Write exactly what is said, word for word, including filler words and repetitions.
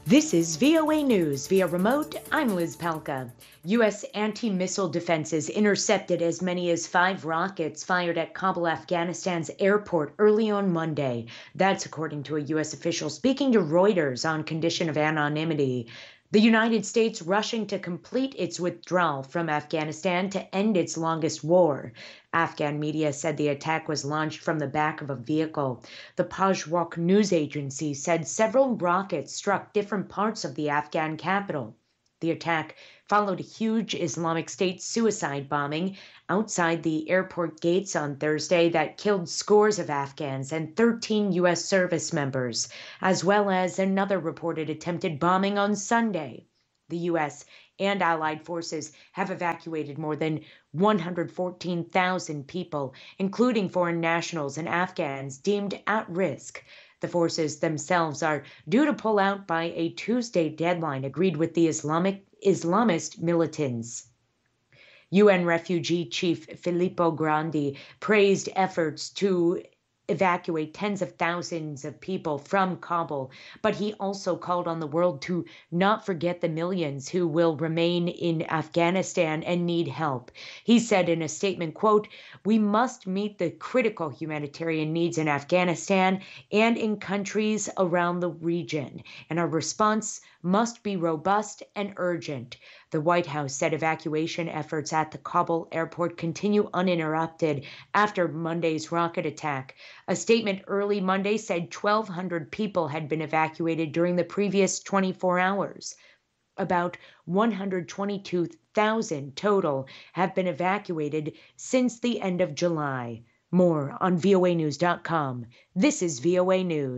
This is V O A News via remote. I'm Liz Palka. U S anti-missile defenses intercepted as many as five rockets fired at Kabul, Afghanistan's airport early on Monday. That's according to a U S official speaking to Reuters on condition of anonymity. The United States rushing to complete its withdrawal from Afghanistan to end its longest war. Afghan media said the attack was launched from the back of a vehicle. The Pajwok news agency said several rockets struck different parts of the Afghan capital. The attack followed a huge Islamic State suicide bombing outside the airport gates on Thursday that killed scores of Afghans and thirteen U S service members, as well as another reported attempted bombing on Sunday. The U S and allied forces have evacuated more than one hundred fourteen thousand people, including foreign nationals and Afghans deemed at risk. The forces themselves are due to pull out by a Tuesday deadline agreed with the Islamic Islamist militants. U N refugee chief Filippo Grandi praised efforts to evacuate tens of thousands of people from Kabul, but he also called on the world to not forget the millions who will remain in Afghanistan and need help. He said in a statement, quote, "We must meet the critical humanitarian needs in Afghanistan and in countries around the region, and our response must be robust and urgent." The White House said evacuation efforts at the Kabul airport continue uninterrupted after Monday's rocket attack. A statement early Monday said twelve hundred people had been evacuated during the previous twenty-four hours. About one hundred twenty-two thousand total have been evacuated since the end of July. More on V O A news dot com. This is V O A News.